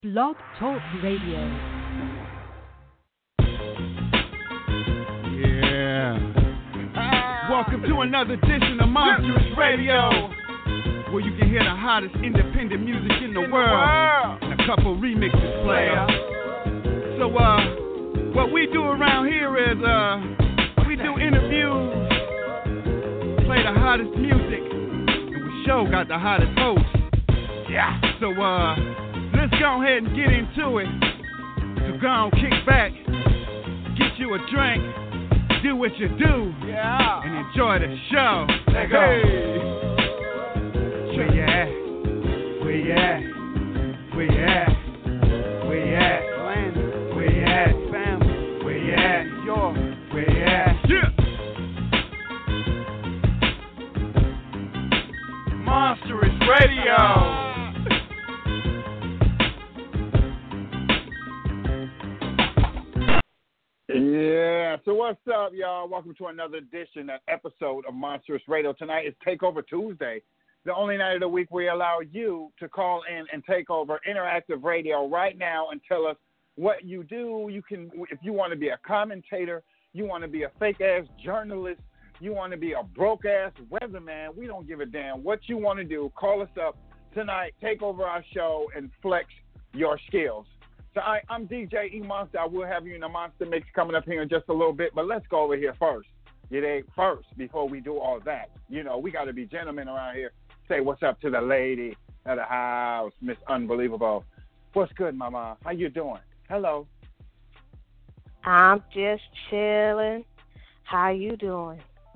Blog Talk Radio. Yeah. Welcome to another edition of Monstrous Radio, where you can hear the hottest independent music in the world and a couple remixes player. So, what we do around here is, we do interviews, play the hottest music, and we sure got the hottest hosts. Yeah. So, let's go ahead and get into it. So go on, kick back, get you a drink, do what you do, and enjoy the show. Let's go. Where you at? Where you at? Where you at? Where you at? Where you at? Family. Where you at? Where you at? Yeah. Monstrous Radio. Yeah, so what's up, y'all? Welcome to another edition, an episode of Monstrous Radio. Tonight is Takeover Tuesday, the only night of the week we allow you to call in and take over interactive radio right now and tell us what you do. You can, if you want to be a commentator, you want to be a fake-ass journalist, you want to be a broke-ass weatherman, we don't give a damn what you want to do. Call us up tonight, take over our show, and flex your skills. So I'm DJ E Monster. I will have you in the Monster Mix coming up here in just a little bit, but let's go over here first. First, before we do all that. You know, we got to be gentlemen around here. Say what's up to the lady of the house, Miss Unbelievable. What's good, Mama? How you doing? Hello. I'm just chilling. How you doing?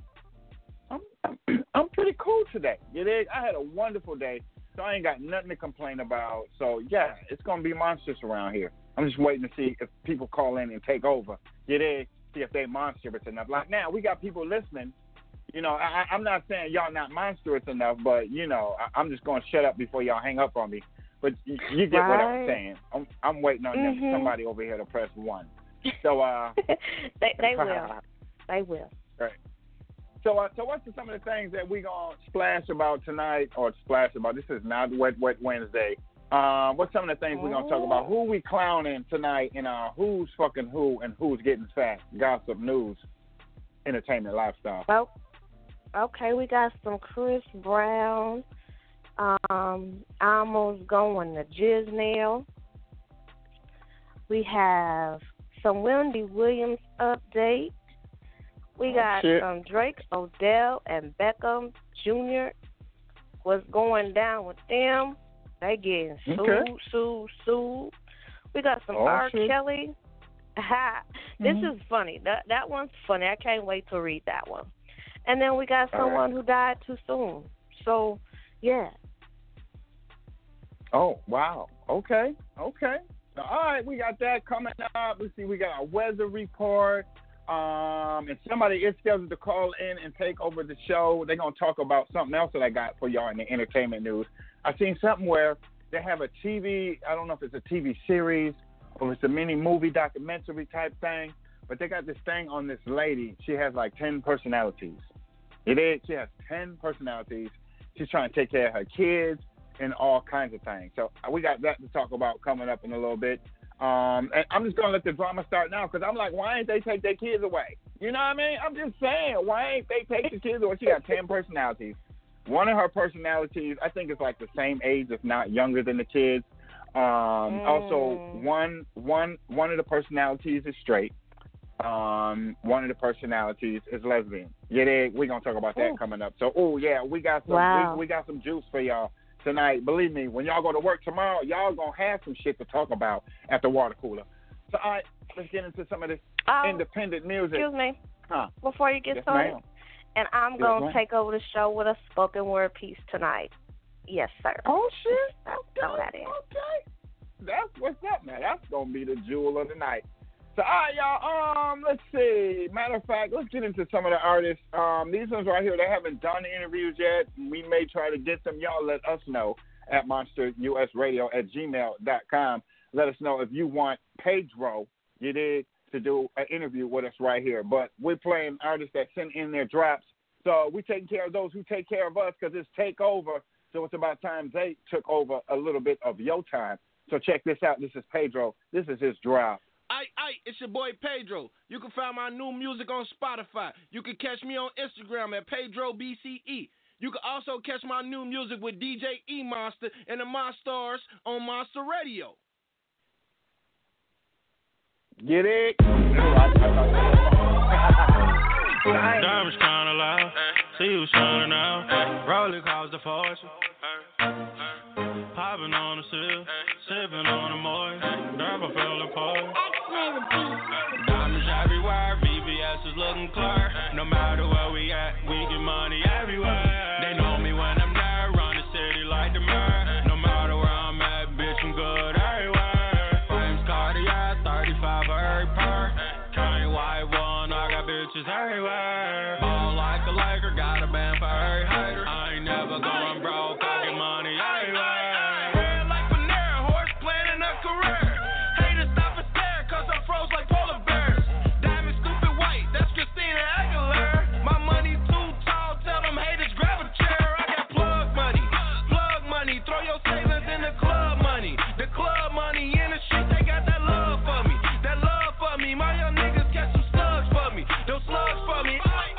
I'm pretty cool today. I had a wonderful day. So I ain't got nothing to complain about. So, yeah, it's going to be monstrous around here. I'm just waiting to see if people call in and take over. See if they monstrous enough. Like now, we got people listening. You know, I'm not saying y'all not monstrous enough, but, you know, I'm just going to shut up before y'all hang up on me. But you get what I'm saying. I'm waiting on them, somebody over here to press 1. So, they will. They will. Right. So what's some of the things that we're going to splash about tonight, this is not Wet Wednesday. What's some of the things we're going to talk about? Who we clowning tonight in our who's fucking who and who's getting fat, gossip, news, entertainment, lifestyle. Well, okay, we got some Chris Brown, almost going to Gisnell. We have some Wendy Williams update. We got some Drake, Odell, and Beckham Jr. What's going down with them? They getting sued. We got some R. Kelly. This is funny. That one's funny. I can't wait to read that one. And then we got someone who died too soon. So, yeah. Oh, wow. Okay. All right, we got that coming up. Let's see, we got a weather report. And somebody is scheduled to call in and take over the show. They're going to talk about something else that I got for y'all in the entertainment news. I seen something where they have a TV, I don't know if it's a TV series or it's a mini movie documentary type thing, but they got this thing on this lady. She has like 10 personalities. She has 10 personalities. She's trying to take care of her kids and all kinds of things. So we got that to talk about coming up in a little bit. And I'm just going to let the drama start now because I'm like, why ain't they take their kids away? You know what I mean? I'm just saying, why ain't they take the kids away? She got 10 personalities. One of her personalities, I think, is like the same age, if not younger than the kids. Also, one of the personalities is straight. One of the personalities is lesbian. We're going to talk about that coming up. So, we got some we got some juice for y'all tonight. Believe me, when y'all go to work tomorrow, y'all gonna have some shit to talk about at the water cooler. So, all right, let's get into some of this independent music. Excuse me. Before you get started, ma'am. And I'm gonna take over the show with a spoken word piece tonight. Yes, sir. Oh shit! Throw that in. Okay, that's what's up, man. That's gonna be the jewel of the night. So, all right, y'all. Let's see. Matter of fact, let's get into some of the artists. These ones right here, they haven't done the interviews yet. We may try to get them. Y'all let us know at monsterusradio@gmail.com. Let us know if you want Pedro, to do an interview with us right here. But we're playing artists that send in their drops. So we're taking care of those who take care of us because it's takeover. So it's about time they took over a little bit of your time. So check this out. This is Pedro. This is his drop. It's your boy Pedro. You can find my new music on Spotify. You can catch me on Instagram at PedroBCE. You can also catch my new music with DJ E Monster and the Monstars on Monster Radio. Get it? Diamonds kinda loud. See who's shining out. Rolling cause the fortune. Popping on the sill. Sipping on the moist. Damn, I fell apart. Diamonds everywhere. VVS is looking clear. No matter where we at, we get money everywhere. They know me when I'm there. Run the city like the mayor. No matter where I'm at, bitch, I'm good everywhere. Flames Cartier, 35 every pair. Can't white one, I got bitches everywhere. Ball like a Laker, got a band for every hater. I ain't never going broke, I get money everywhere. Red like Panera, horse planning a career. Haters stop and stare, cause I'm froze like polar bears. Diamond stupid white, that's Christina Aguilera. My money too tall, tell them haters grab a chair. I got plug money, throw your savings in the club money. The club money in the street, they got that love for me. That love for me, my young niggas catch some slugs for me. Those slugs for me.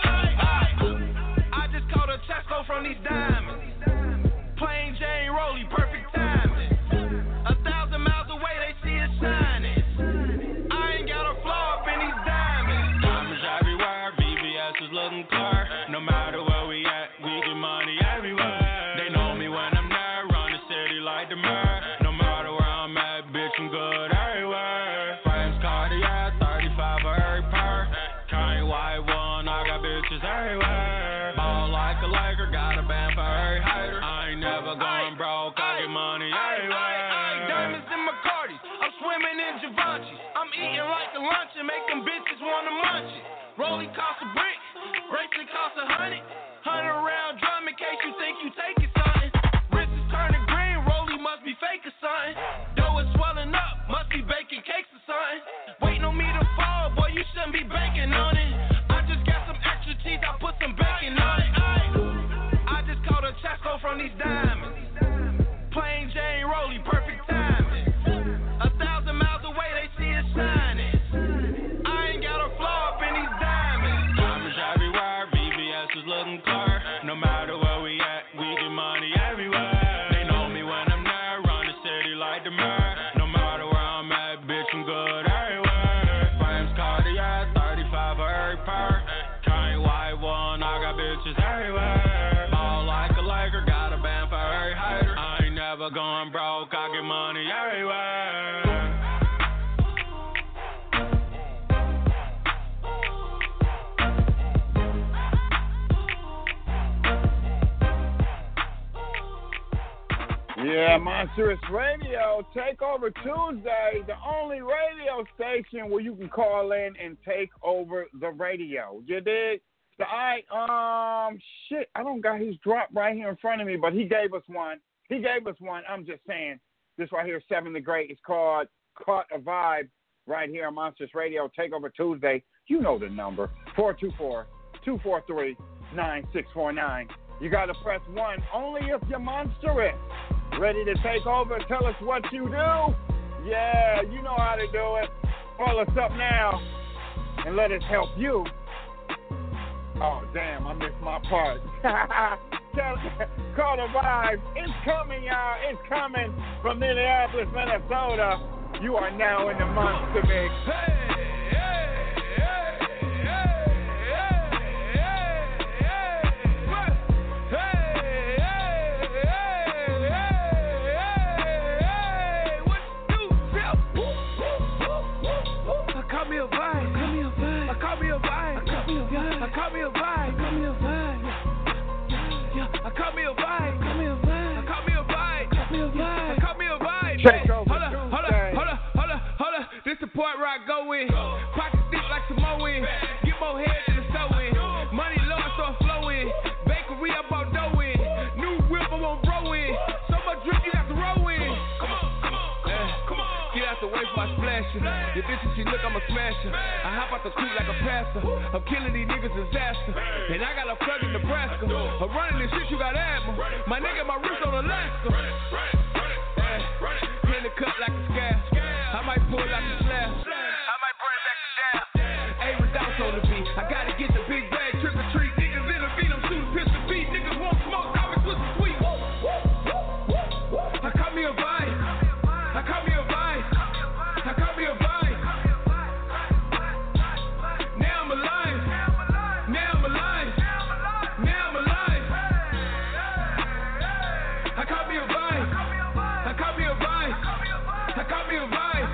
I just caught a Tesco from these diamonds. Plain Jane Rolly, perfect timing. 1,000 miles away, they see it shining. I ain't got a flaw up in these diamonds. Diamonds everywhere, VVS is looking clear. No matter where we at, we get money everywhere. They know me when I'm there, run the city like the mayor. No matter where I'm at, bitch, I'm good everywhere. Frames Cartier, 35 every pair. Can't white one, I got bitches everywhere. Ball like a Laker, got a band for every hater. I ain't never going broke, I get money everywhere. Diamonds in my Cardis, I'm swimming in Givenchy. I'm eating like a lunch and making bitches wanna munch it. Rollie cost a brick, bracelet cost 100. 100-round drum in case you think you taking something. Wrist is turning green, Rollie must be fake or something. Dough is swelling up, must be baking cakes or something. Waiting on me to fall, boy, you shouldn't be banking on it. I just got some extra cheese, I put some bacon on it. I just caught a Tesco from these diamonds. Plain Jane Rollie, perfect timing. 1,000 miles away, they see it shining. I ain't got a flaw up in these diamonds. Diamonds everywhere, VVS is looking clear. No matter where we at, we get money everywhere. They know me when I'm there, run the city like the mayor. No matter where I'm at, bitch, I'm good everywhere. Frames Cartier, 35 every pair. Can't white one, I got bitches everywhere. Ball like a Laker, got a band for every hater. I ain't never going broke, I get money everywhere. Yeah, Monstrous Radio, Takeover Tuesday, the only radio station where you can call in and take over the radio. You dig? So I don't got his drop right here in front of me, but he gave us one. I'm just saying, this right here, 7 the Great, is called Caught a Vibe right here on Monstrous Radio, Takeover Tuesday. You know the number, 424-243-9649. You got to press 1 only if you're monstrous. Ready to take over? Tell us what you do. Yeah, you know how to do it. Call us up now and let us help you. Oh, damn, I missed my part. Call the Vibe. It's coming, y'all. It's coming from Minneapolis, Minnesota. You are now in the Monster Mix. This the part where I go in. Pocket stick like Samoan. Get more head than the sewing. Money low, I start flowing. Bakery, I bought dough in. New whip, I won't roll in. So much drip, you got to roll in. Come on. Get out the way for my splashing. Your bitches, she look, I'm a smasher. I hop out the coupe like a passer. I'm killing these niggas disaster. And I got a plug in Nebraska. I'm running this shit, you got asthma. My nigga, my wrist on Alaska. money cut like a scab. I might pull out the slab. I might bring back the dab. Hey, Redoubts on the beat. I gotta get the big bag, trick or treat. Niggas in the beat, I'm shooting pistol beat. Niggas want smoke, call me Twisted Sweet. I caught me a vibe. I caught me a vibe. I caught me a vibe. Now I'm alive. Now I'm alive. Now I'm alive. I caught me a vibe. I caught me a vibe. I caught me a vibe.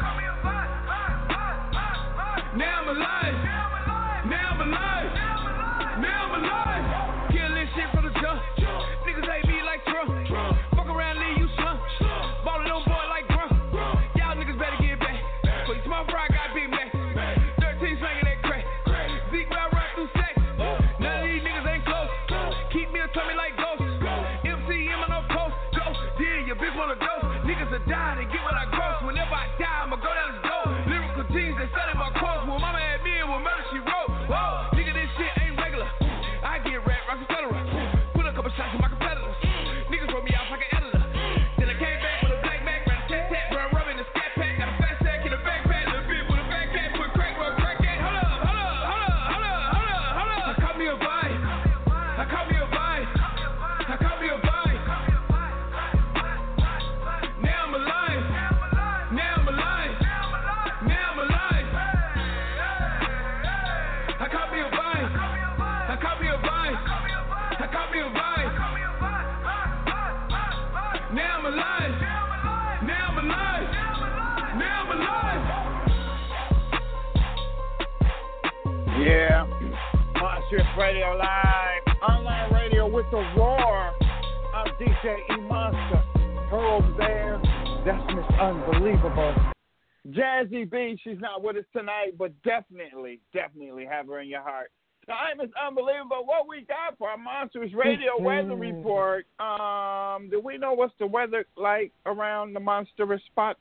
Now I'm alive. Now I'm alive. Now I'm alive. Kill this shit from the jump. Niggas hate me like Trump. Fuck around, leave you slump. Ballin' on boy like Grump. Y'all niggas better get back. For you small fry, got big Mac. 13 slangin' that crack. Zeke where I run through sex. None of these niggas ain't close. Keep me a tummy like ghost. MCM on no post. Go, yeah, your bitch wanna dose. Niggas will die, they get what I gross. Whenever I die, I'ma go down the door. Lyrical jeans, they study my quotes. When mama had me and when murder she wrote. Whoa, nigga, this shit ain't regular. I get rap, rock, etc. Put a couple shots to my competitors. Niggas wrote me off like an editor. Then I came back with a black Mac, ran a tat-tat, run rubbing the scat pack. Got a fat sack in a backpack, little bit with a fat cat, put crack, rub crack at. Hold up. I caught me a vibe. I caught me a vibe. I caught me a vibe. Now I'm alive. Now I'm alive. Now I'm alive. I caught me a vibe. I caught me a vibe. I caught me a vibe. Now I'm alive. Now I'm alive. Now I'm alive. Yeah. Monstrous Radio Live. Online radio with the roar. I'm DJ E-Monster. Her over there. That's Miss Unbelievable. Jazzy B, she's not with us tonight, but definitely have her in your heart. Time is unbelievable. What we got for our Monsters Radio weather report? Do we know what's the weather like around the monstrous spots?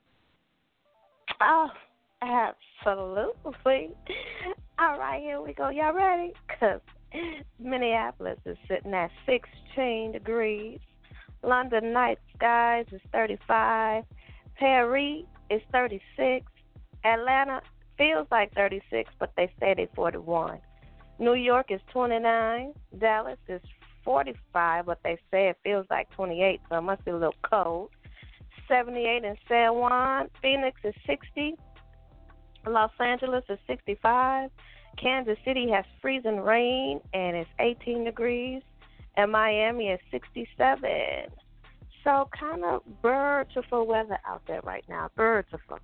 Oh, absolutely. All right, here we go. Y'all ready? Because Minneapolis is sitting at 16 degrees. London night skies is 35. Paris is 36. Atlanta feels like 36, but they say they're 41. New York is 29. Dallas is 45, but they say it feels like 28, so it must be a little cold. 78 in San Juan. Phoenix is 60. Los Angeles is 65. Kansas City has freezing rain, and it's 18 degrees. And Miami is 67. So kind of beautiful weather out there right now. Beautiful.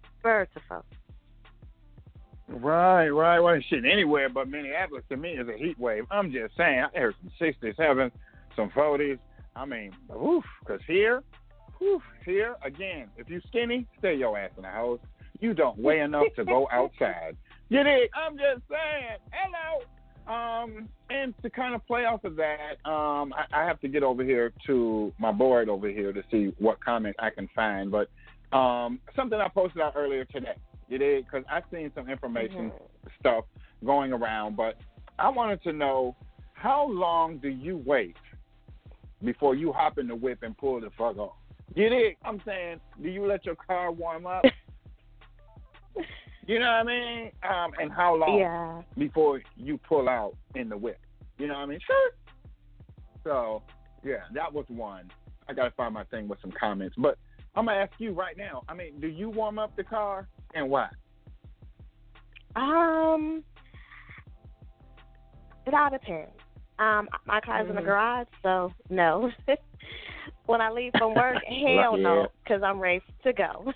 Right. Well, shit, anywhere but Minneapolis to me is a heat wave. I'm just saying, I heard some 67, some 40s. I mean, because here, again, if you skinny, stay your ass in the house. You don't weigh enough to go outside. You dig? I'm just saying, hello. And to kind of play off of that, I have to get over here to my board over here to see what comment I can find. But something I posted out earlier today, you dig? Because I've seen some information stuff going around, but I wanted to know, how long do you wait before you hop in the whip and pull the fuck off? You dig? I'm saying, do you let your car warm up? You know what I mean? And how long before you pull out in the whip? You know what I mean? Sure. So, yeah, that was one. I got to find my thing with some comments. But I'm going to ask you right now, I mean, do you warm up the car and why? It all depends. My car's in the garage, so no. When I leave from work, hell no, because I'm ready to go.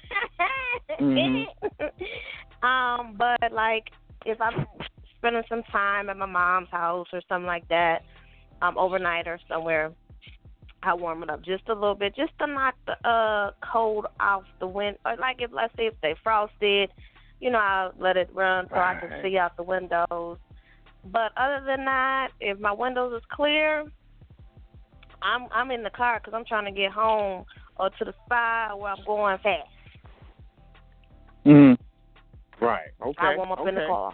But like if I'm spending some time at my mom's house or something like that, overnight or somewhere, I warm it up just a little bit, just to knock the cold off the wind. Or like if, let's say, if they frosted, you know, I'll let it run so I can see out the windows. But other than that, if my windows is clear, I'm in the car because I'm trying to get home or to the spot where I'm going fast. Right. Okay. I warm up in the car.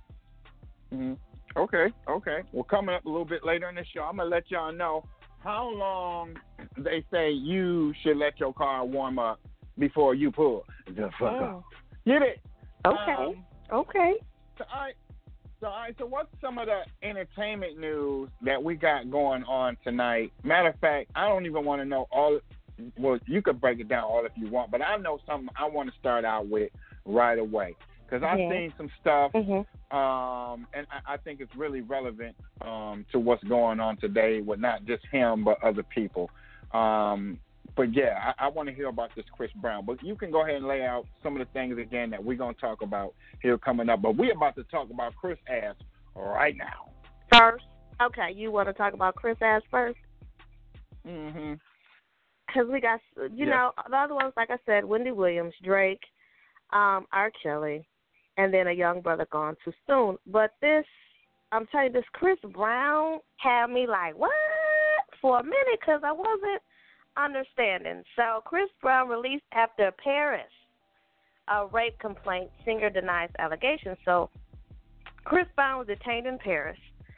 Okay. Well, coming up a little bit later in the show, I'm going to let y'all know how long they say you should let your car warm up before you pull the fuck off. Get it? Okay. Okay. So, all right. So, what's some of the entertainment news that we got going on tonight? Matter of fact, I don't even want to know all. Well, you could break it down all if you want, but I know something I want to start out with right away because I've seen some stuff, and I think it's really relevant to what's going on today with not just him but other people. But yeah, I want to hear about this Chris Brown. But you can go ahead and lay out some of the things again that we're going to talk about here coming up. But we're about to talk about Chris ass right now. First? Okay, you want to talk about Chris ass first? Mm-hmm. Because we got, you know, the other ones, like I said, Wendy Williams, Drake, R. Kelly, and then a young brother gone too soon. But this, I'm telling you, this Chris Brown had me like, what? For a minute, because I wasn't understanding. So Chris Brown released after Paris, a rape complaint. Singer denies allegations. So Chris Brown was detained in Paris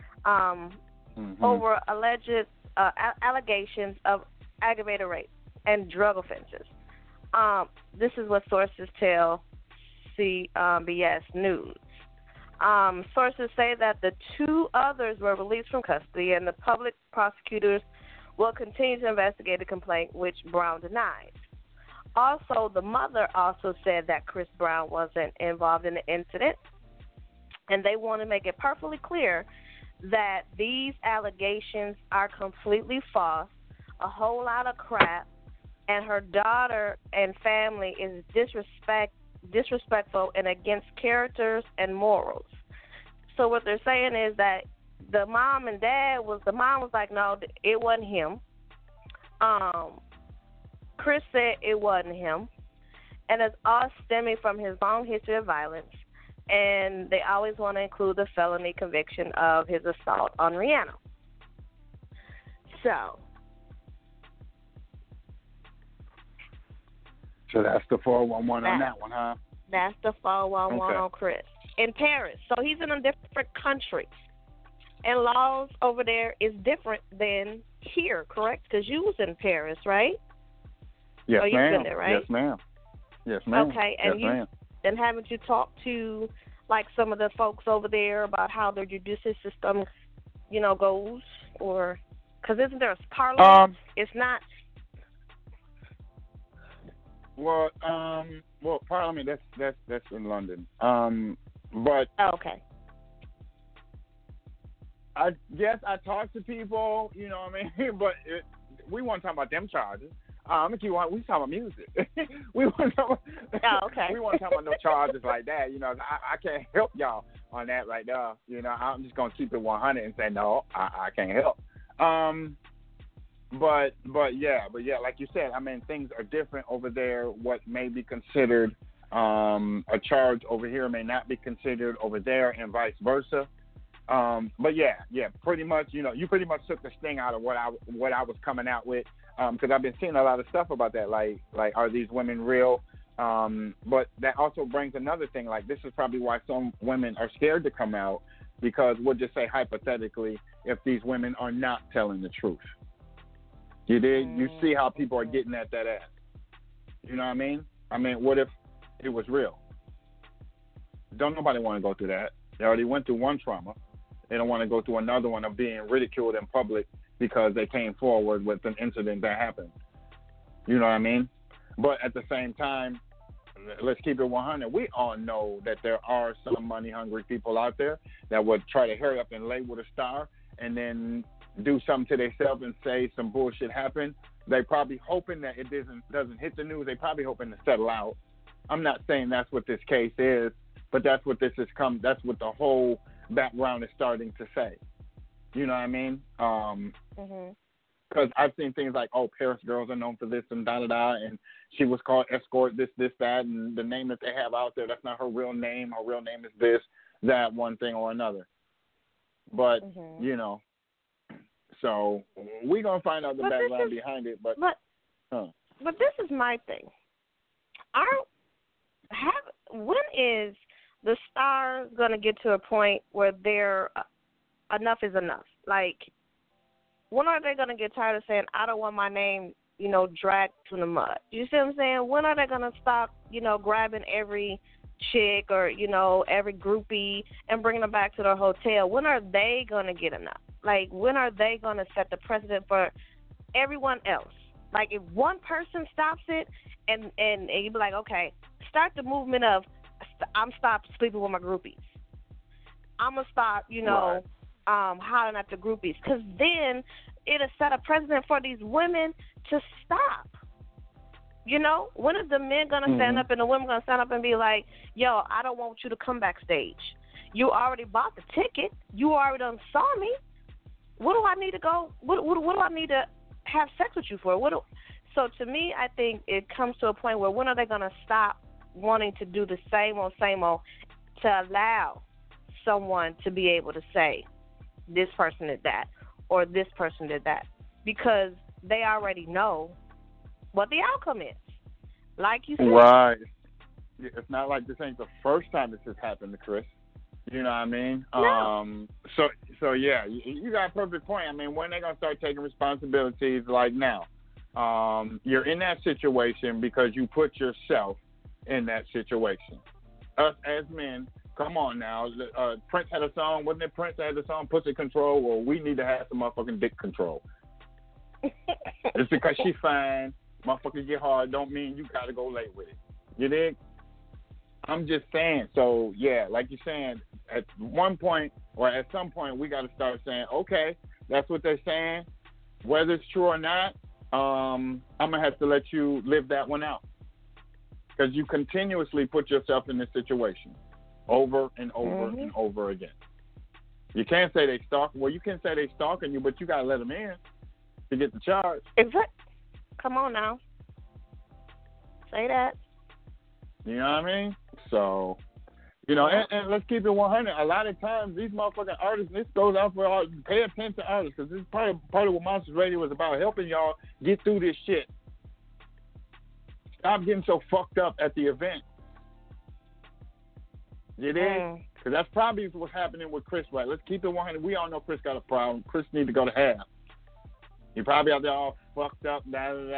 over alleged allegations of aggravated rape and drug offenses. This is what sources tell CBS News. Sources say that the two others were released from custody, and the public prosecutors will continue to investigate the complaint, which Brown denies. Also, the mother also said that Chris Brown wasn't involved in the incident, and they want to make it perfectly clear that these allegations are completely false, a whole lot of crap, and her daughter and family is disrespectful and against characters and morals. So what they're saying is that the mom and dad the mom was like, no, it wasn't him. Chris said it wasn't him. And it's all stemming from his long history of violence. And they always want to include the felony conviction of his assault on Rihanna. So that's the 411 on that one, huh? That's the 411 on Chris. In Paris. So he's in a different country. And laws over there is different than here, correct? Because you was in Paris, right? Yes, you've ma'am. Been there, right? Yes, ma'am. Yes, ma'am. Okay, and yes, then haven't you talked to like some of the folks over there about how their judicial system, you know, goes, or because isn't there a parliament? It's not. Well, Parliament. That's in London. But okay. I guess I talk to people, you know what I mean. But we want to talk about them charges. We talking about music. We want to talk about, we want to talk about no charges like that. You know, I can't help y'all on that right there. You know, I'm just gonna keep it 100 and say no, I can't help. But yeah, like you said, I mean, things are different over there. What may be considered a charge over here may not be considered over there, and vice versa. But yeah, pretty much, you know, you pretty much took the sting out of what I was coming out with, because I've been seeing a lot of stuff about that, like are these women real? But that also brings another thing, like this is probably why some women are scared to come out, because we'll just say hypothetically, if these women are not telling the truth. You see how people are getting at that ass. You know what I mean? I mean, what if it was real? Don't nobody want to go through that. They already went through one trauma. They don't want to go through another one of being ridiculed in public because they came forward with an incident that happened. You know what I mean? But at the same time, let's keep it 100. We all know that there are some money-hungry people out there that would try to hurry up and lay with a star and then do something to themselves and say some bullshit happened. They probably hoping that it doesn't hit the news. They probably hoping to settle out. I'm not saying that's what this case is, but that's what this has come. That's what the whole background is starting to say. You know what I mean? Because I've seen things like, Paris girls are known for this and da-da-da, and she was called escort, this, that, and the name that they have out there, that's not her real name. Her real name is this, that, one thing or another. But, you know, so we're going to find out the background behind it. But this is my thing. When is the stars going to get to a point where they're enough is enough? Like, when are they going to get tired of saying, I don't want my name dragged to the mud? You see what I'm saying? When are they going to stop, grabbing every chick or, every groupie and bringing them back to their hotel? When are they going to get enough? Like, when are they going to set the precedent for everyone else? Like, if one person stops it and you be like, okay, start the movement of I'm stopped sleeping with my groupies. I'm going to stop, hollering at the groupies. Because then it'll set a precedent for these women to stop. When are the men going to stand up and the women going to stand up and be like, yo, I don't want you to come backstage. You already bought the ticket. You already done saw me. What do I need to go? What do I need to have sex with you for? So to me, I think it comes to a point where when are they going to stop wanting to do the same old to allow someone to be able to say this person did that or this person did that, because they already know what the outcome is. Like you said. Right. It's not like this ain't the first time this has happened to Chris. You know what I mean? No. So yeah, you got a perfect point. I mean, when they gonna start taking responsibilities? Like now, you're in that situation because you put yourself in that situation. Us as men, come on now. Prince had a song, wasn't it? Prince had the song "Pussy Control." Well, we need to have some motherfucking dick control. Just because she fine, motherfuckers get hard, don't mean you gotta go lay with it. You dig? I'm just saying. So yeah, like you're saying, at one point or at some point, we got to start saying, okay, that's what they're saying. Whether it's true or not, I'm gonna have to let you live that one out, because you continuously put yourself in this situation over and over and over again. You can't say they stalk. Well, you can say they stalking you, but you gotta let them in to get the charge. Exactly. Come on now. Say that. You know what I mean? So, and let's keep it 100. A lot of times, these motherfucking artists, and this goes out for all, pay attention to artists, because this is part of what Monsters Radio was about, helping y'all get through this shit. Stop getting so fucked up at the event. You dig? Because that's probably what's happening with Chris, right? Let's keep it 100. We all know Chris got a problem. Chris need to go to half. He probably out there all fucked up,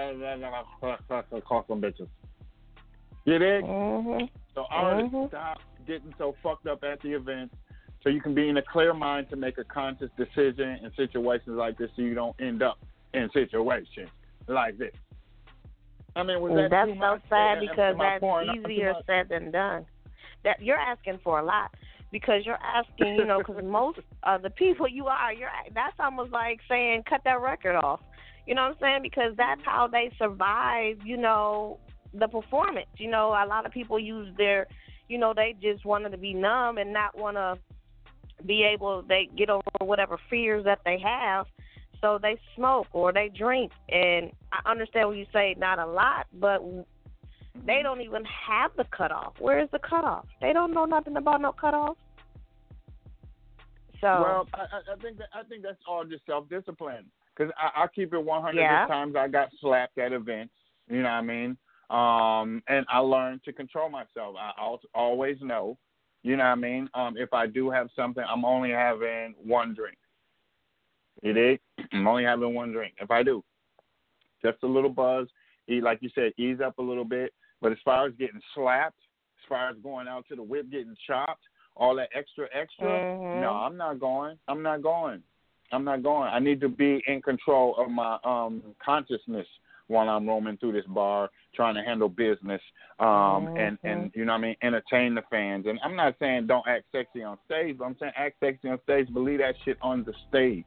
call some bitches. You dig? So artists, stop getting so fucked up at the event so you can be in a clear mind to make a conscious decision in situations like this, so you don't end up in situations like this. I mean, that's so sad, because that's easier said than done. That you're asking for a lot, because you're asking, because most of the people that's almost like saying cut that record off. You know what I'm saying? Because that's how they survive, the performance. A lot of people use their, they just wanted to be numb and not want to be able, they get over whatever fears that they have. So they smoke or they drink. And I understand when you say not a lot, but they don't even have the cutoff. Where is the cutoff? They don't know nothing about no cutoff. So, well, I think that's all just self-discipline. Because I'll keep it 100. There's times I got slapped at events. You know what I mean? And I learned to control myself. I always know, you know what I mean? If I do have something, I'm only having one drink. You dig? I'm only having one drink. If I do, just a little buzz. Like you said, ease up a little bit. But as far as getting slapped, as far as going out to the whip, getting chopped, all that extra, no, I'm not going. I need to be in control of my consciousness while I'm roaming through this bar, trying to handle business, and you know what I mean, entertain the fans. And I'm not saying don't act sexy on stage, but I'm saying act sexy on stage, but leave that shit on the stage.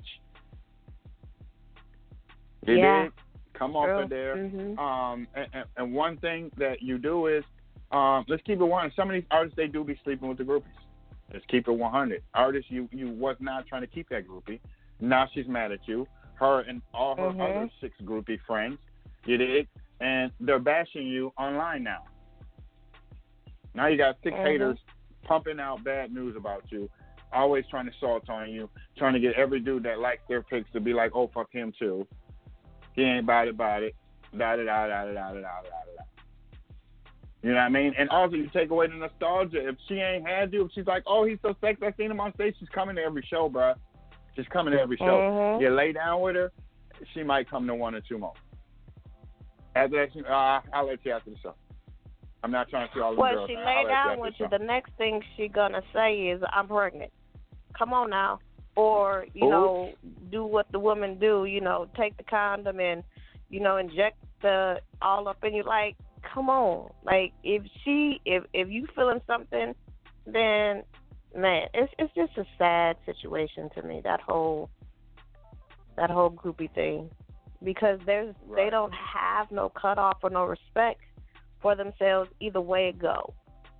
You dig? Come off of there. And one thing that you do is, let's keep it 100. Some of these artists, they do be sleeping with the groupies. Let's keep it 100. Artists, you was not trying to keep that groupie. Now she's mad at you. Her and all her other 6 groupie friends. You dig? And they're bashing you online now. Now you got 6 haters pumping out bad news about you, always trying to salt on you, trying to get every dude that likes their pics to be like, oh, fuck him too. He ain't about it. Da-da-da-da-da-da-da-da-da. You know what I mean? And also, you take away the nostalgia. If she ain't had you, if she's like, oh, he's so sexy, I seen him on stage, she's coming to every show, bro. She's coming to every show. You lay down with her, she might come to 1 or 2 more. After that, I'll let you after the show. I'm not trying to see all the girls. Well, she lay down with you. The next thing she gonna say is, "I'm pregnant." Come on now, or know, do what the women do. Take the condom and inject the all up in you. Like, come on. Like, if you feeling something, then man, it's just a sad situation to me. That whole groupie thing. Because they don't have no cutoff or no respect for themselves either way it go.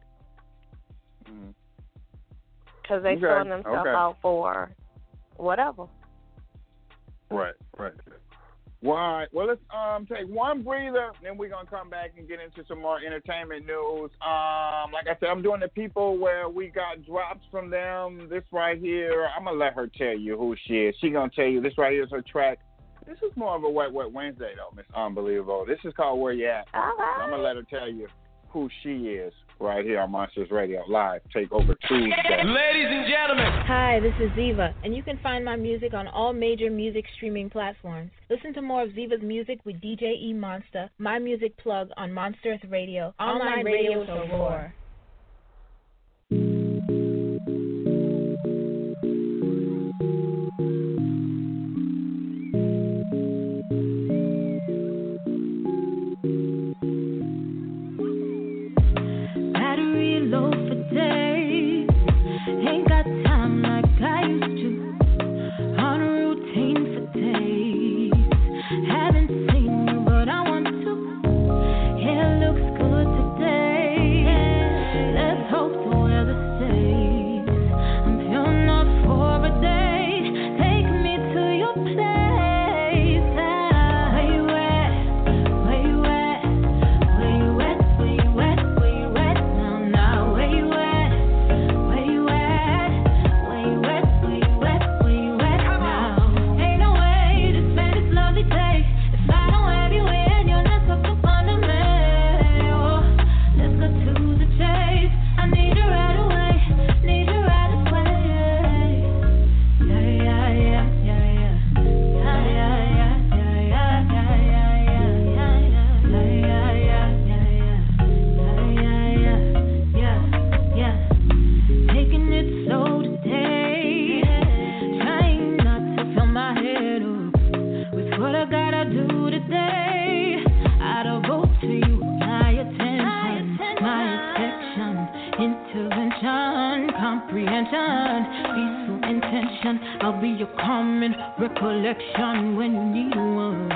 Because they throwing themselves out for whatever. Right. Well, let's take one breather, then we're gonna come back and get into some more entertainment news. Like I said, I'm doing the people where we got drops from them. This right here, I'm gonna let her tell you who she is. She gonna tell you this right here is her track. This is more of a Wet Wednesday, though, Miss Unbelievable. This is called Where You At. So I'm going to let her tell you who she is right here on Monsters Radio Live. Take over Tuesday. Ladies and gentlemen. Hi, this is Ziva, and you can find my music on all major music streaming platforms. Listen to more of Ziva's music with DJ E Monster, my music plug on Monster Earth Radio. Online radio so roar. I'll be your common recollection when you need one.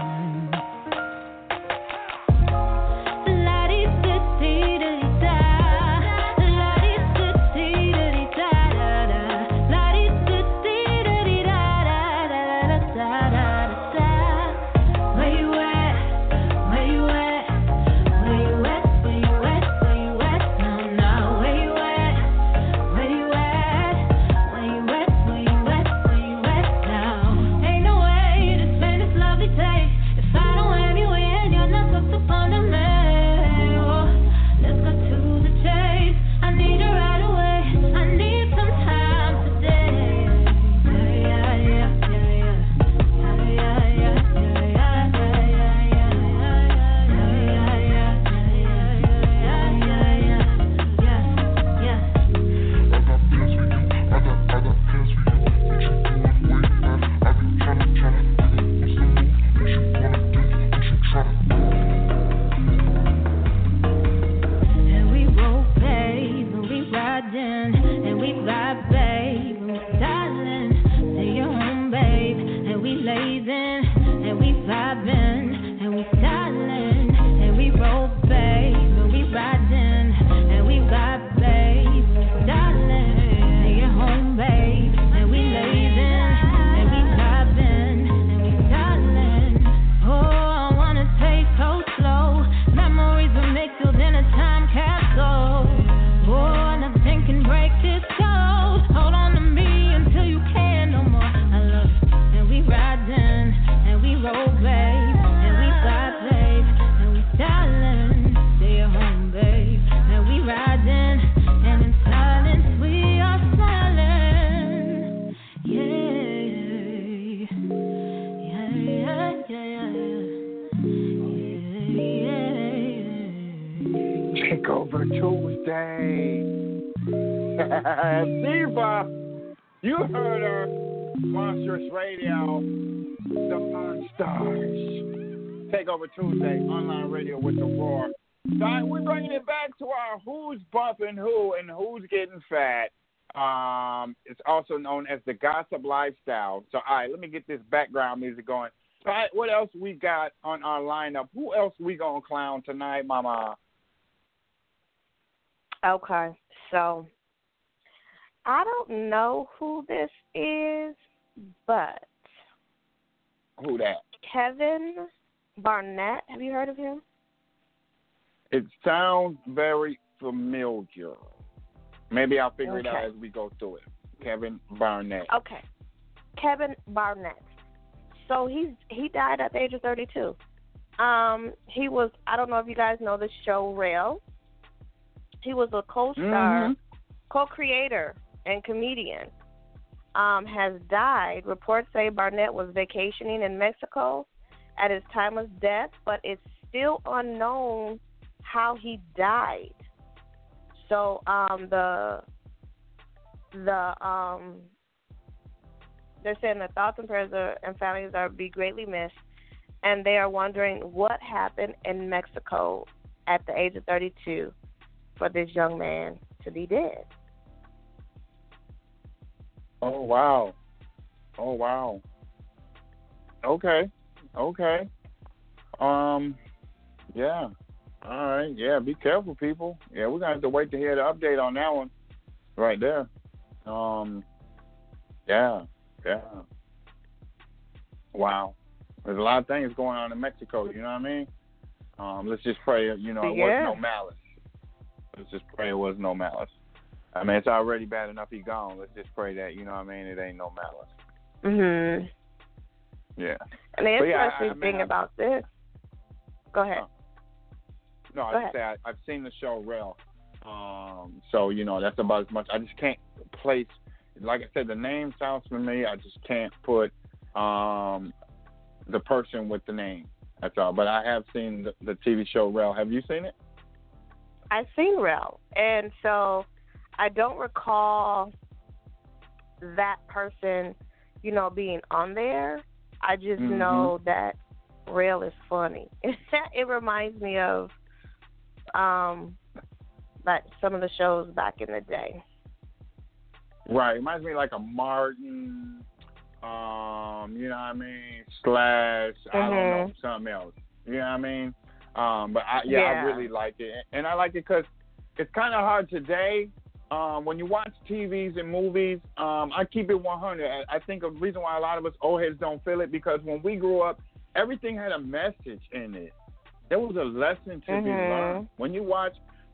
Diva, you heard her. Monstrous Radio, the Monstars. Take over Tuesday, online radio with the Roar. So we're bringing it back to our who's bumping who and who's getting fat. It's also known as the gossip lifestyle. So, all right, let me get this background music going. All right, what else we got on our lineup? Who else we gonna clown tonight, Mama? Okay, so I don't know who this is, but Who that? Kevin Barnett. Have you heard of him? It sounds very familiar. Maybe I'll figure it out as we go through it. Kevin Barnett. Okay, Kevin Barnett. So he died at the age of 32. He was, I don't know if you guys know the show Rel. He was a co-star, co-creator, and comedian. Has died. Reports say Barnett was vacationing in Mexico at his time of death, but it's still unknown how he died. So they're saying the thoughts and prayers and families are be greatly missed, and they are wondering what happened in Mexico at the age of 32 for this young man to be dead. Oh, wow. Okay. Yeah. All right. Yeah, be careful, people. Yeah, we're going to have to wait to hear the update on that one right there. Yeah. Wow. There's a lot of things going on in Mexico, you know what I mean? Let's just pray, it wasn't no malice. Let's just pray it was no malice. I mean, it's already bad enough he gone. Let's just pray that, you know what I mean, it ain't no malice. Mhm. Yeah. And the interesting thing about this, go ahead. No, I just say I've seen the show Rel. So, that's about as much. I just can't place, like I said, the name sounds familiar. I just can't put the person with the name. That's all. But I have seen the TV show Rel. Have you seen it? I've seen Rel. And so I don't recall that person, being on there. I just know that Rel is funny. It reminds me of like some of the shows back in the day. Right. It reminds me like a Martin, you know what I mean, Slash, I don't know, something else. You know what I mean? But I really like it. And I like it because it's kind of hard today. When you watch TVs and movies, I keep it 100. I think the reason why a lot of us old heads don't feel it because when we grew up, everything had a message in it. There was a lesson to be learned. When you watch,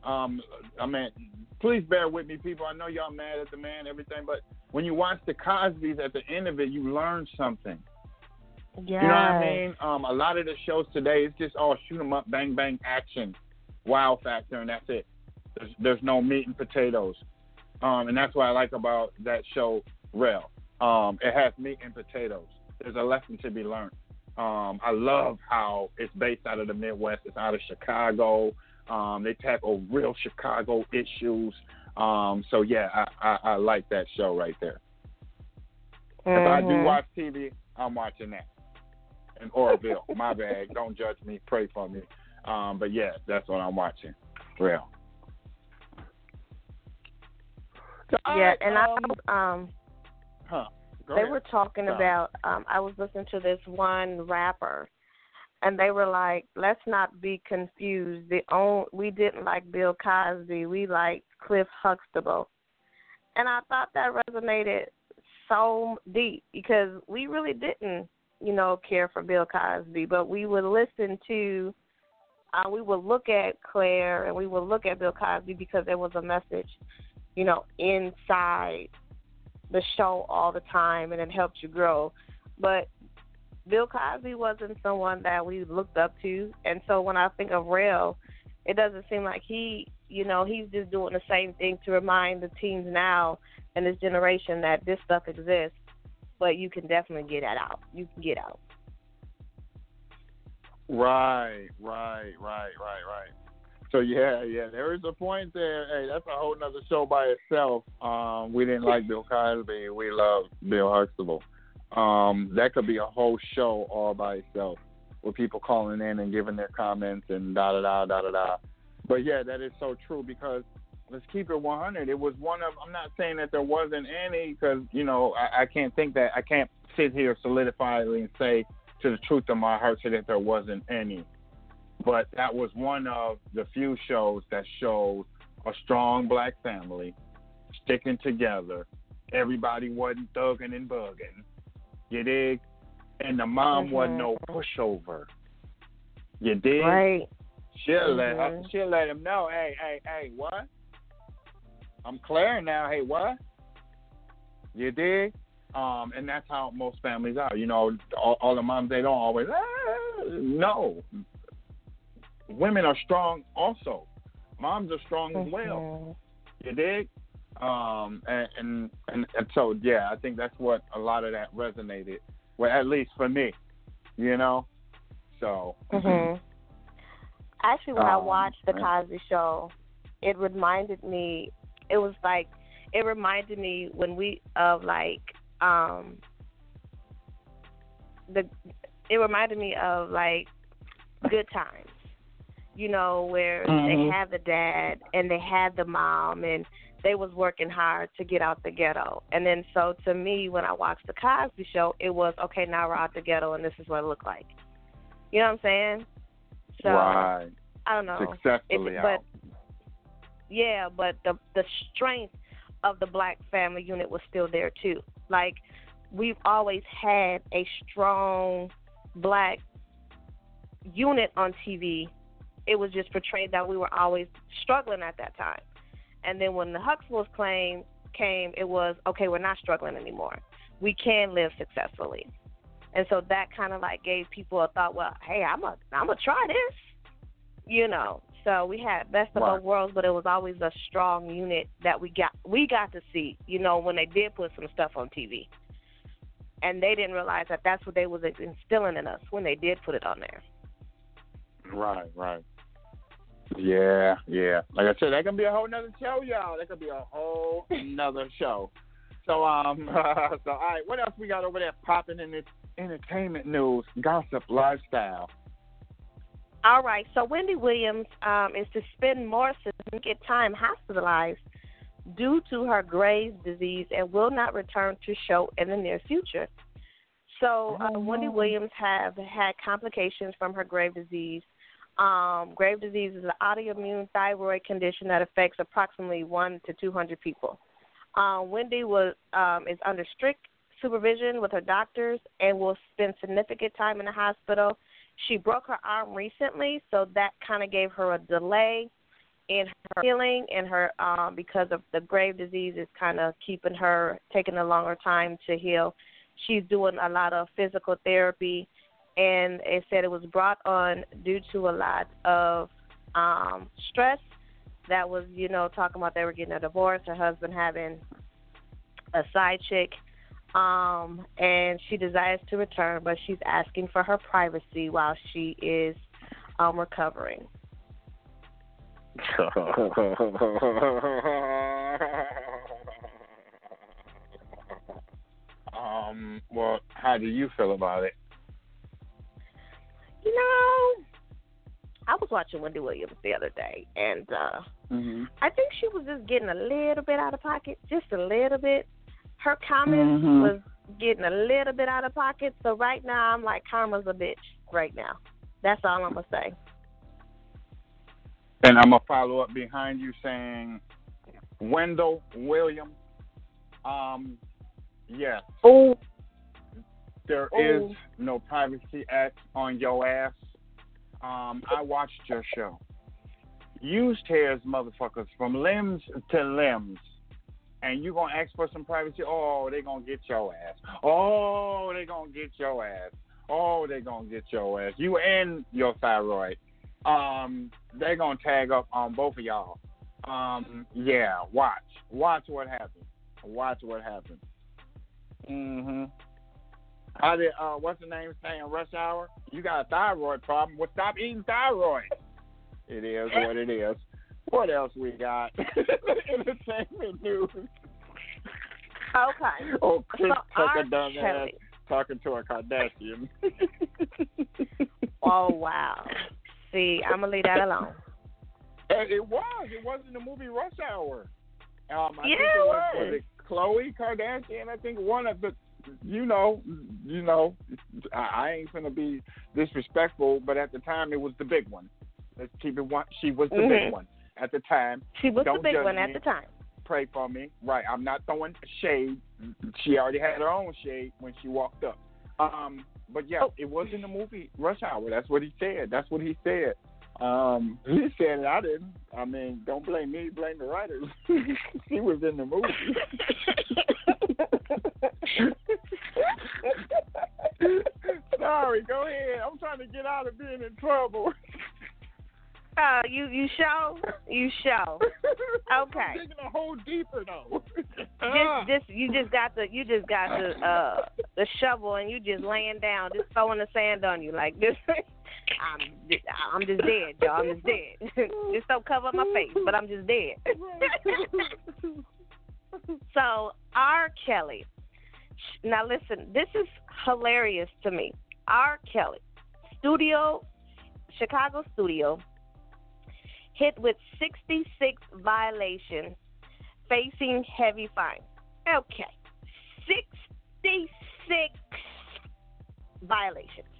please bear with me, people. I know y'all mad at the man, everything, but when you watch the Cosbys, at the end of it, you learn something. Yeah. You know what I mean? A lot of the shows today, it's just all shoot 'em up, bang, bang, action, wow factor, and that's it. There's no meat and potatoes. And that's what I like about that show, Rel. It has meat and potatoes. There's a lesson to be learned. I love how it's based out of the Midwest. It's out of Chicago. They tackle real Chicago issues. So, yeah, I like that show right there. If I do watch TV, I'm watching that. And Orville, my bad. Don't judge me. Pray for me. But, yeah, that's what I'm watching. Real. So, yeah, and they were talking Sorry. about, I was listening to this one rapper, and they were like, let's not be confused. We didn't like Bill Cosby. We liked Cliff Huxtable. And I thought that resonated so deep because we really didn't, care for Bill Cosby, but we would listen to, we would look at Claire and we would look at Bill Cosby because there was a message, inside the show all the time, and it helped you grow. But Bill Cosby wasn't someone that we looked up to, and so when I think of Rel, it doesn't seem like he's just doing the same thing to remind the teens now and this generation that this stuff exists, but you can definitely get that out. You can get out. Right. So yeah, there is a point there. Hey, that's a whole nother show by itself. We didn't like Bill Cosby. We love Bill Huxtable. That could be a whole show all by itself, with people calling in and giving their comments and da da da da da da. But yeah, that is so true, because let's keep it 100. It was one of. I'm not saying that there wasn't any, because I can't think that. I can't sit here solidifyingly and say to the truth of my heart that there wasn't any. But that was one of the few shows that showed a strong black family sticking together. Everybody wasn't thugging and bugging. You dig? And the mom wasn't no pushover. You dig? Right. She'll let him know, hey, what? I'm Claire now. Hey, what? You dig? And that's how most families are. All the moms, they don't always, no. Women are strong also. Moms are strong as well. You dig? And so, yeah, I think that's what a lot of that resonated. Well, at least for me, So. Actually, when I watched The Cosby Show, it reminded me when we of like it reminded me of like Good Times. Where they had the dad and they had the mom and they was working hard to get out the ghetto. And then so to me, when I watched The Cosby Show, it was, okay, now we're out the ghetto and this is what it looked like. You know what I'm saying? So, right. I don't know. Successfully out. But the strength of the black family unit was still there too. Like, we've always had a strong black unit on TV. It was just portrayed that we were always struggling at that time. And then when the Huxtables came, it was, okay, we're not struggling anymore. We can live successfully. And so that kind of like gave people a thought, well, hey, I'm gonna try this. So we had best of both worlds, but it was always a strong unit that we got to see, when they did put some stuff on TV. And they didn't realize that that's what they was instilling in us when they did put it on there. Right. Yeah. Like I said, that can be a whole nother show, y'all. That could be a whole nother show. So, all right, what else we got over there popping in this entertainment news, gossip, lifestyle? All right, so Wendy Williams is to spend more significant time hospitalized due to her Graves' disease and will not return to show in the near future. So Wendy Williams have had complications from her Graves' disease. Graves' disease is an autoimmune thyroid condition that affects approximately 1 to 200 people. Wendy is under strict supervision with her doctors and will spend significant time in the hospital. She broke her arm recently, so that kind of gave her a delay in her healing, and her because of the Graves' disease is kind of taking a longer time to heal. She's doing a lot of physical therapy, and it said it was brought on due to a lot of stress. That was, talking about they were getting a divorce, her husband having a side chick, and she desires to return, but she's asking for her privacy while she is recovering. Well, how do you feel about it? I was watching Wendy Williams the other day, and I think she was just getting a little bit out of pocket, just a little bit. Her comments was getting a little bit out of pocket, so right now I'm like, karma's a bitch right now. That's all I'm going to say. And I'm going to follow up behind you saying, Wendell Williams, yes. Oh. There is no Privacy Act on your ass. I watched your show. You tears motherfuckers from limbs to limbs. And you going to ask for some privacy? Oh, they going to get your ass. Oh, they going to get your ass. Oh, they going to get your ass. You and your thyroid. They going to tag up on both of y'all. Yeah, watch. Watch what happens. Watch what happens. How did, what's the name say in Rush Hour? You got a thyroid problem. Well, stop eating thyroid. It is what it is. What else we got? Entertainment news. Okay. Oh, Chris Tucker done that Kelly. talking to a Kardashian. Oh, wow. See, I'm going to leave that alone. It was in the movie Rush Hour. I think it was it Khloe Kardashian? I think one of the, I ain't gonna be disrespectful, but at the time it was the big one. Let's keep it one. She was the big one at the time. She was Don't the big judge one me. at the time. Pray for me. Right. I'm not throwing shade. She already had her own shade when she walked up. But yeah, it was in the movie Rush Hour. That's what he said. He said it. I didn't. I mean, don't blame me. Blame the writers. She was in the movie. Sorry, go ahead. I'm trying to get out of being in trouble. You show? You show. Okay. I'm digging a hole deeper though. You just got the shovel and you just laying down, just throwing the sand on you like this. I'm just dead, y'all. I'm just dead. Just don't cover up my face, but I'm just dead. So R. Kelly. Now listen, this is hilarious to me. R. Kelly, Chicago studio, hit with 66 violations, facing heavy fines. Okay, 66 violations.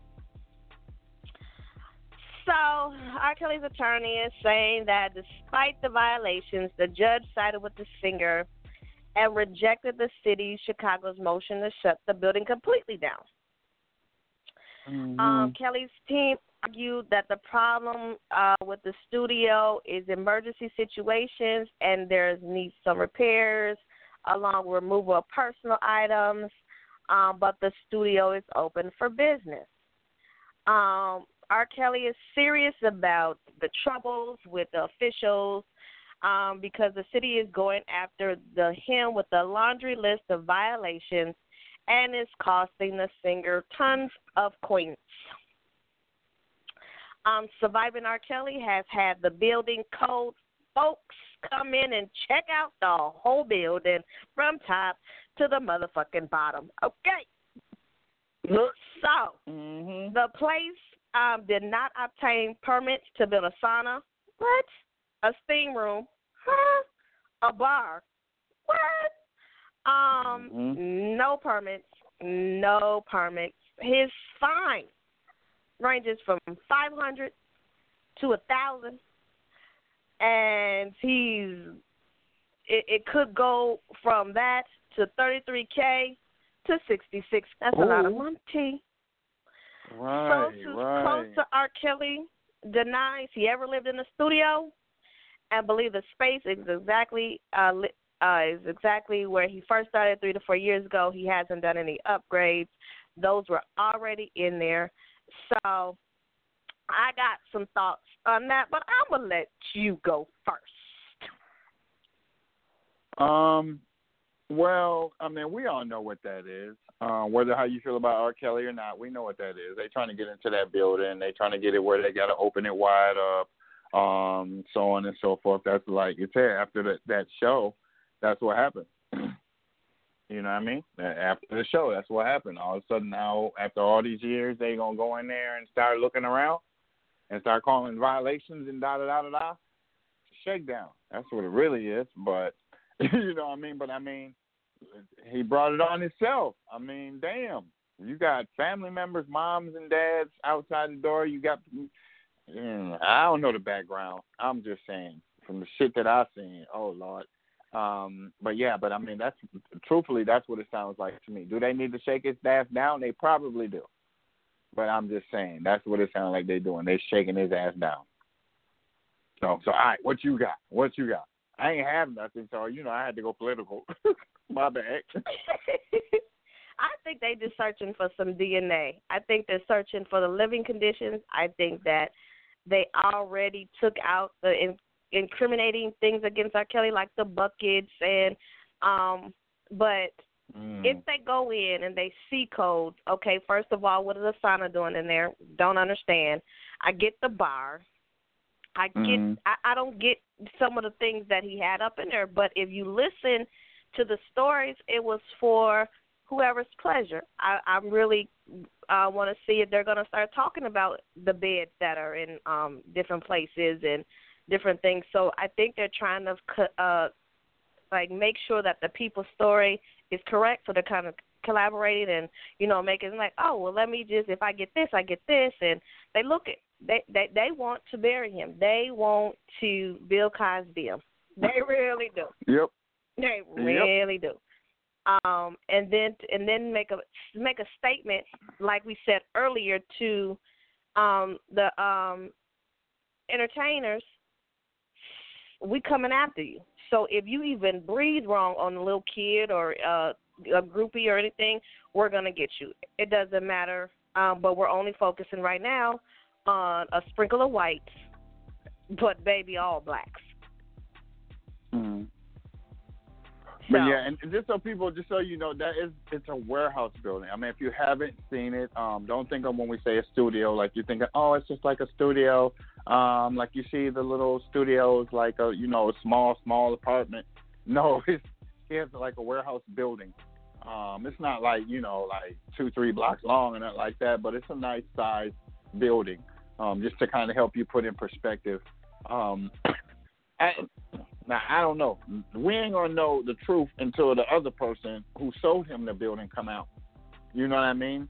So, R. Kelly's attorney is saying that despite the violations, the judge sided with the singer and rejected the city, Chicago's motion to shut the building completely down. Kelly's team argued that the problem with the studio is emergency situations and there needs some repairs along with removal of personal items, but the studio is open for business. R. Kelly is serious about the troubles with the officials because the city is going after him with a laundry list of violations and is costing the singer tons of coins. Surviving R. Kelly has had the building code folks come in and check out the whole building from top to the motherfucking bottom. Okay. So, the place did not obtain permits to build a sauna. What? A steam room? Huh? A bar? What? No permits. No permits. His fine ranges from $500 to $1,000, and it could go from that to $33K to $66. That's a lot of money. Right, close to R. Kelly denies he ever lived in a studio and believe the space is exactly where he first started 3 to 4 years ago. He hasn't done any upgrades. Those were already in there. So I got some thoughts on that, but I'm going to let you go first. Well, I mean, we all know what that is. Whether how you feel about R. Kelly or not, we know what that is. They trying to get into that building. They trying to get it where they got to open it wide up, so on and so forth. That's like you said, after that show, that's what happened. You know what I mean? After the show, that's what happened. All of a sudden now, after all these years, they going to go in there and start looking around and start calling violations and da-da-da-da-da. Shakedown. That's what it really is. But, you know what I mean? But, I mean, he brought it on himself. I mean, damn. You got family members, moms and dads outside the door. You got, I don't know the background. I'm just saying from the shit that I've seen. Oh, Lord. But I mean, truthfully, that's what it sounds like to me. Do they need to shake his ass down? They probably do. But I'm just saying, that's what it sounds like they're doing. They're shaking his ass down. So all right, what you got? I ain't have nothing, so, I had to go political. My bad. I think they just searching for some DNA. I think they're searching for the living conditions. I think that they already took out the incriminating things against R. Kelly, like the buckets but if they go in and they see codes, okay, first of all, what is the sauna doing in there? Don't understand. I get the bar. I get I don't get some of the things that he had up in there, but if you listen to the stories, it was for whoever's pleasure. I really want to see if they're going to start talking about the beds that are in different places and different things. So I think they're trying to make sure that the people's story is correct. So they're kind of collaborating and making like, oh well, let me just, if I get this, I get this, and they look at they want to bury him. They want to Bill Cosby him. They really do. Yep. They really do. And then make a statement, like we said earlier, to the entertainers. We coming after you. So if you even breathe wrong on a little kid or a groupie or anything, we're gonna get you. It doesn't matter. But we're only focusing right now on a sprinkle of whites, but baby, all blacks. Mm. But yeah, and just so you know, it's a warehouse building. I mean, if you haven't seen it, don't think of when we say a studio like you think, oh, it's just like a studio, like you see the little studios like a small apartment. No, it's like a warehouse building. It's not like like 2-3 blocks long and not like that, but it's a nice size building. Just to kind of help you put in perspective. Now, I don't know. We ain't going to know the truth until the other person who sold him the building come out. You know what I mean?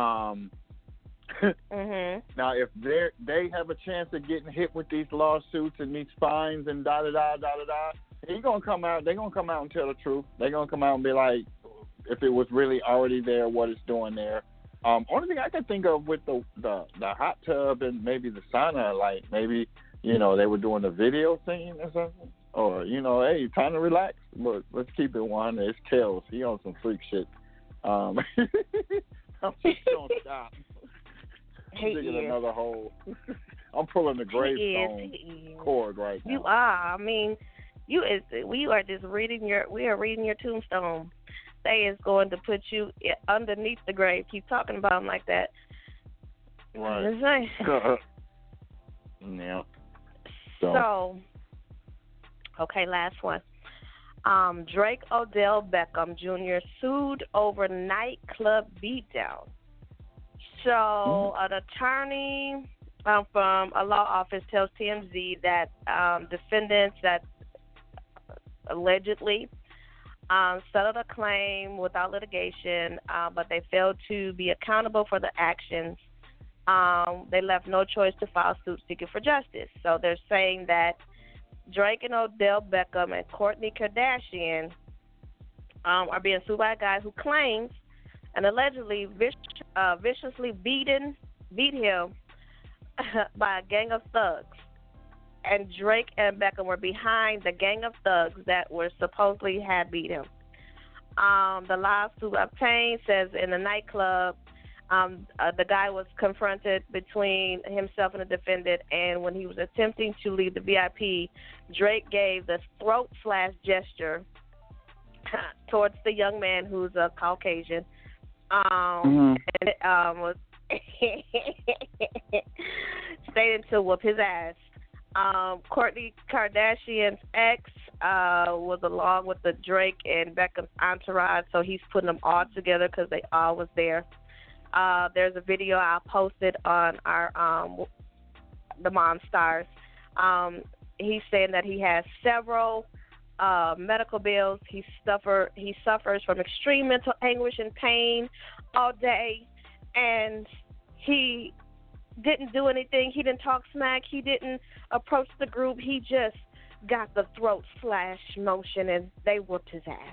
Now, if they have a chance of getting hit with these lawsuits and these fines and da-da-da, he's going to come out. They're going to come out and tell the truth. They're going to come out and be like, if it was really already there, what it's doing there. Only thing I can think of with the hot tub and maybe the sauna, like maybe, they were doing a video scene or something. Or, hey, time to relax. Look, let's keep it 100. It's Kells. He on some freak shit. I'm just going to stop. I'm digging another hole. I'm pulling the gravestone cord right now. You are. I mean, we are just reading your tombstone. They is going to put you underneath the grave. Keep talking about him like that. Right. Yeah. So, okay, last one. Drake Odell Beckham Jr. sued over nightclub beatdown. So, an attorney from a law office tells TMZ that defendants that allegedly settled a claim without litigation, but they failed to be accountable for the actions. They left no choice to file suit seeking for justice. So they're saying that Drake and Odell Beckham and Kourtney Kardashian are being sued by a guy who claims and allegedly viciously beat him by a gang of thugs. And Drake and Beckham were behind the gang of thugs that were supposedly had beat him. The lawsuit obtained says in the nightclub, the guy was confronted between himself and the defendant, and when he was attempting to leave the VIP, Drake gave the throat slash gesture towards the young man who's a Caucasian, and it was stating to whoop his ass. Kourtney Kardashian's ex was along with the Drake and Beckham's entourage, so he's putting them all together because they all was there. There's a video I posted on our the Monstars. He's saying that he has several medical bills. He suffers from extreme mental anguish and pain all day, and he didn't do anything. He didn't talk smack. He didn't approach the group. He just got the throat slash motion, and they whooped his ass.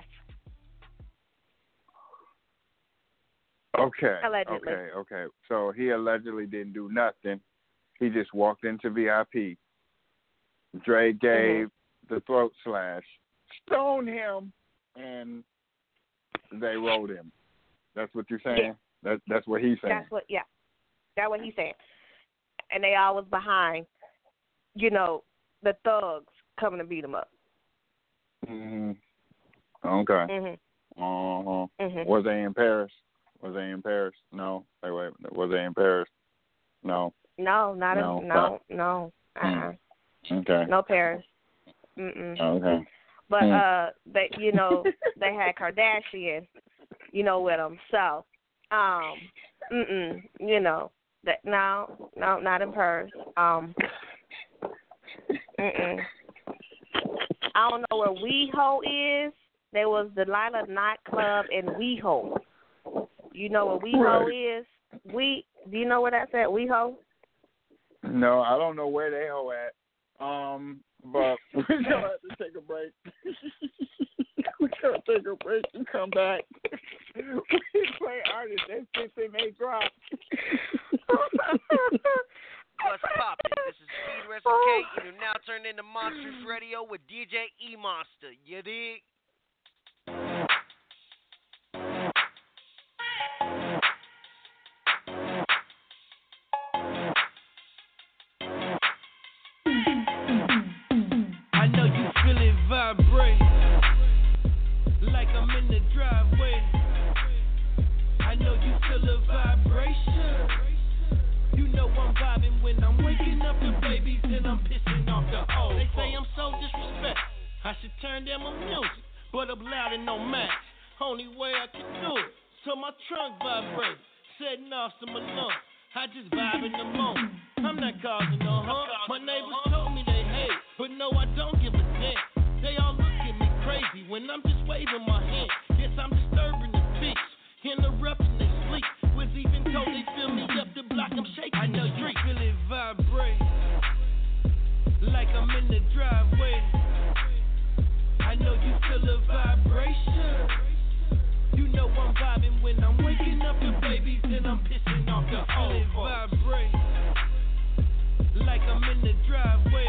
Okay. Allegedly. Okay. So he allegedly didn't do nothing. He just walked into VIP. Dre gave the throat slash, stoned him, and they rolled him. That's what you're saying? Yeah. That's what he's saying. That's what he's saying. And they all was behind, the thugs coming to beat him up. Okay. Was they in Paris? No. Was they in Paris? No. No, not no. Okay. No Paris. Mm-mm. Okay. But they they had Kardashian, with them. So, that no, not in Paris. I don't know where WeHo is. There was the Lila nightclub in WeHo. You know where WeHo is? Do you know where that's at? WeHo? No, I don't know where they ho at. But we're gonna have to take a break. We're gonna take a break and come back. We play artists. That's since they may drop. What's poppin'? This is Speed Wrestle K, and you're now turned into Monsters Radio with DJ E Monster. You dig? I know you feel it vibrate like I'm in the driveway. I know you feel the vibration. You know I'm vibing when I'm waking up the babies and I'm pissing off the old. They say I'm so disrespectful. I should turn down my music, but I'm loud and no match. Only way I can do it, so my trunk vibrates, setting off some alarms. I just vibe in the moment. I'm not causing no harm. My neighbors told me they hate, but no, I don't give a damn. They all look at me crazy when I'm just waving my hand. Guess I'm disturbing the peace, interrupting their sleep. Was even told they fill me up the block, I'm shaking. I know you feel it vibrate like I'm in the driveway. I know you feel the vibration. You know I'm vibing when I'm waking up the babies and I'm pissing off the old folks. Vibrate like I'm in the driveway.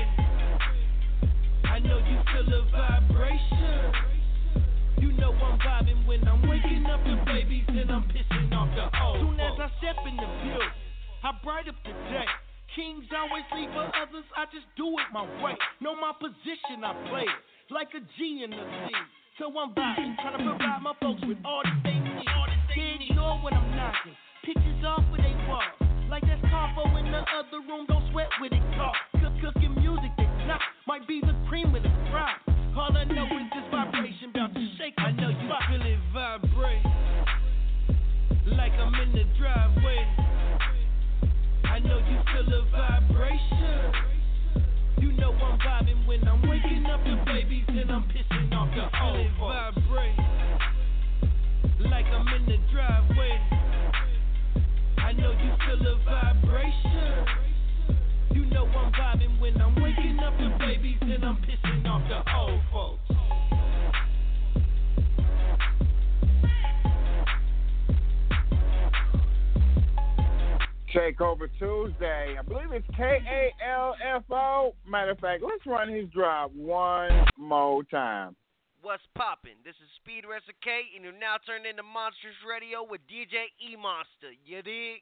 I know you feel the vibration. You know I'm vibing when I'm waking up the babies and I'm pissing off the old folks. Soon as I step in the building, I bright up the day. Kings always leave for others, I just do it my way. Know my position, I play it like a G in the league. So I'm vibing, trying to provide my folks with all that they need. They ignore when I'm knocking, pictures off of they walls. Like that's Carfo in the other room, don't sweat with it, talk. Cooking music that's not, might be the cream of the crop. All I know is this vibration about to shake. I know you feel it vibrate like I'm in the driveway. I know you feel the vibration. You know I'm vibing when I'm waking up the babies and I'm pissing off the old folks. Vibrate like I'm in the driveway. I know you feel the vibration. You know I'm vibing when I'm waking up the babies and I'm pissing off the old folks. Takeover Tuesday. I believe it's KALFO. Matter of fact, let's run his drop one more time. What's poppin'? This is Speed Wrestle K, and you're now turned into Monsters Radio with DJ E Monster. You dig?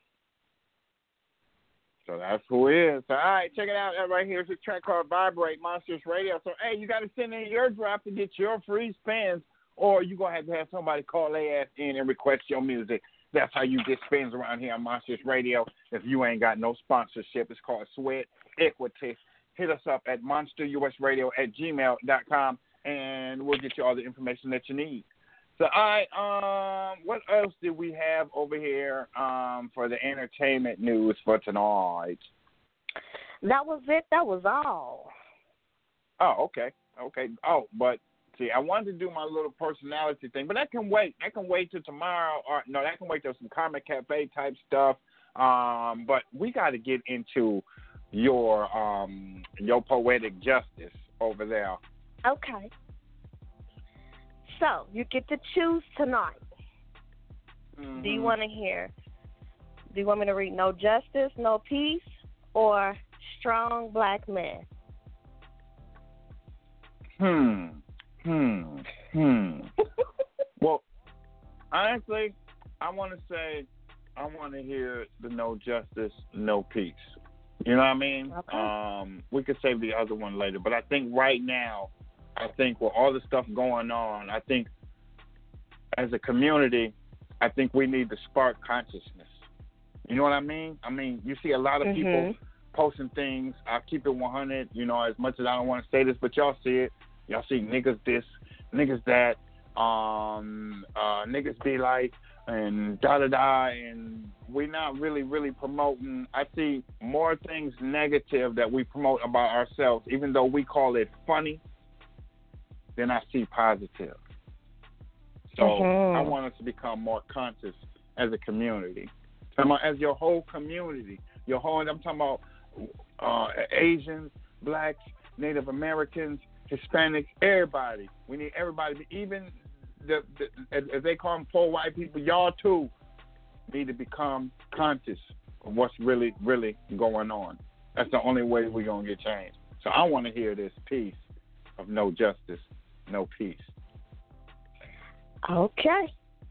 So that's who it is. All right, check it out. Right here is a track called Vibrate, Monsters Radio. So, hey, you got to send in your drop to get your free spins, or you're going to have somebody call their ass in and request your music. That's how you get spins around here on Monsters Radio. If you ain't got no sponsorship, it's called Sweat Equity. Hit us up at monsterusradio@gmail.com, and we'll get you all the information that you need. So, all right, what else did we have over here for the entertainment news for tonight? That was it. That was all. Oh, okay. Oh, but see, I wanted to do my little personality thing, but that can wait. That can wait till tomorrow. Or no, that can wait till some Comic Cafe type stuff. But we got to get into your poetic justice over there. Okay. So you get to choose tonight. Mm-hmm. Do you want to hear? Do you want me to read No Justice, No Peace, or Strong Black Men? Well, honestly, I want to hear the No Justice, No Peace. You know what I mean? Okay. We could save the other one later, but I think right now, with all the stuff going on, I think as a community, I think we need to spark consciousness. You know what I mean? I mean, you see a lot of people posting things. I keep it 100, you know, as much as I don't want to say this, but y'all see it. Y'all see niggas this, niggas that, niggas be like, and da-da-da, and we're not really promoting. I see more things negative that we promote about ourselves, even though we call it funny, than I see positive. So I want us to become more conscious as a community. As your whole community, I'm talking about Asians, blacks, Native Americans, Hispanics, everybody. We need everybody, even as they call them poor white people, y'all too need to become conscious of what's really going on. That's the only way we're going to get change. So I want to hear this piece of no justice, no peace. Okay.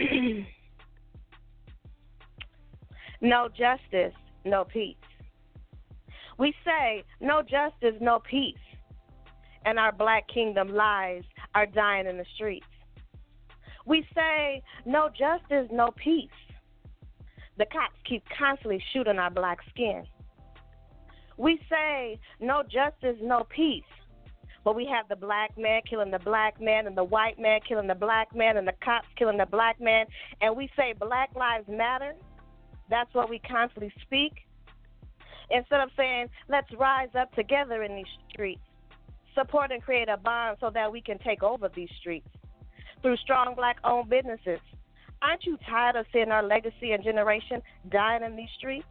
No justice, no peace. We say no justice, no peace, and our black kingdom lives are dying in the streets. We say no justice, no peace. The cops keep constantly shooting our black skin. We say no justice, no peace, but we have the black man killing the black man and the white man killing the black man and the cops killing the black man, and we say Black Lives Matter. That's what we constantly speak. Instead of saying, let's rise up together in these streets, support and create a bond so that we can take over these streets through strong black-owned businesses. Aren't you tired of seeing our legacy and generation dying in these streets?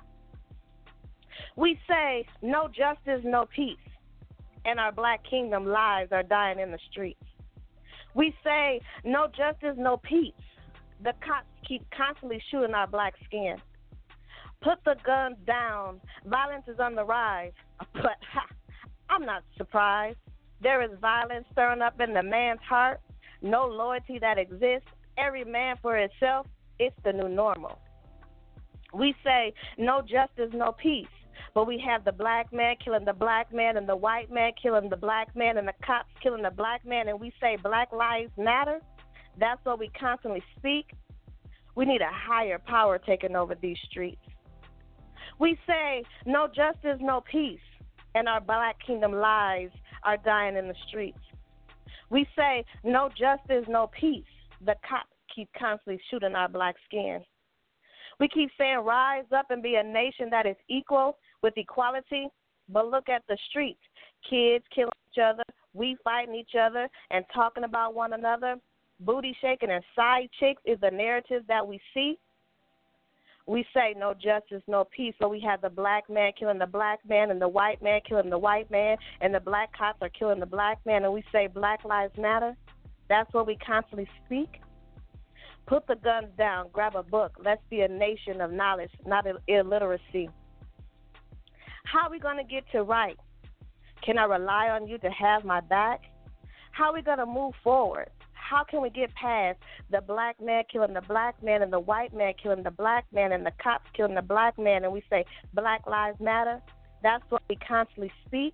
We say, no justice, no peace, and our black kingdom lives are dying in the streets. We say, no justice, no peace. The cops keep constantly shooting our black skin. Put the guns down. Violence is on the rise. But I'm not surprised. There is violence stirring up in the man's heart. No loyalty that exists. Every man for himself. It's the new normal. We say no justice, no peace. But we have the black man killing the black man and the white man killing the black man and the cops killing the black man. And we say Black Lives Matter. That's what we constantly speak. We need a higher power taking over these streets. We say no justice, no peace, and our black kingdom lives are dying in the streets. We say no justice, no peace. The cops keep constantly shooting our black skin. We keep saying rise up and be a nation that is equal with equality, but look at the streets. Kids killing each other, we fighting each other and talking about one another. Booty shaking and side chicks is the narrative that we see. We say no justice, no peace, but we have the black man killing the black man and the white man killing the white man, and the black cops are killing the black man, and we say Black Lives Matter. That's what we constantly speak. Put the guns down, grab a book. Let's be a nation of knowledge, not illiteracy. How are we going to get to right? Can I rely on you to have my back? How are we going to move forward? How can we get past the black man killing the black man and the white man killing the black man and the cops killing the black man, and we say Black Lives Matter? That's what we constantly speak.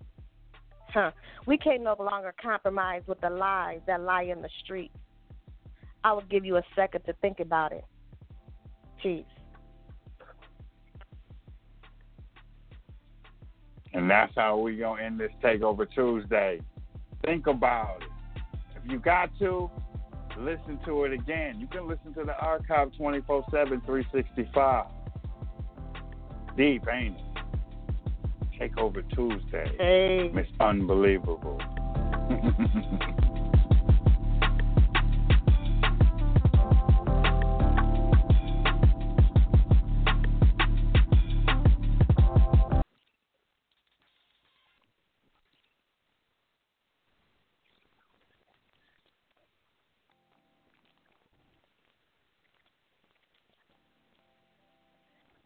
We can no longer compromise with the lies that lie in the street. I will give you a second to think about it. Peace. And that's how we going to end this Takeover Tuesday. Think about it. If you got to, listen to it again. You can listen to the archive 24/7, 365. Deep, ain't it? Takeover Tuesday. Hey. Miss Unbelievable.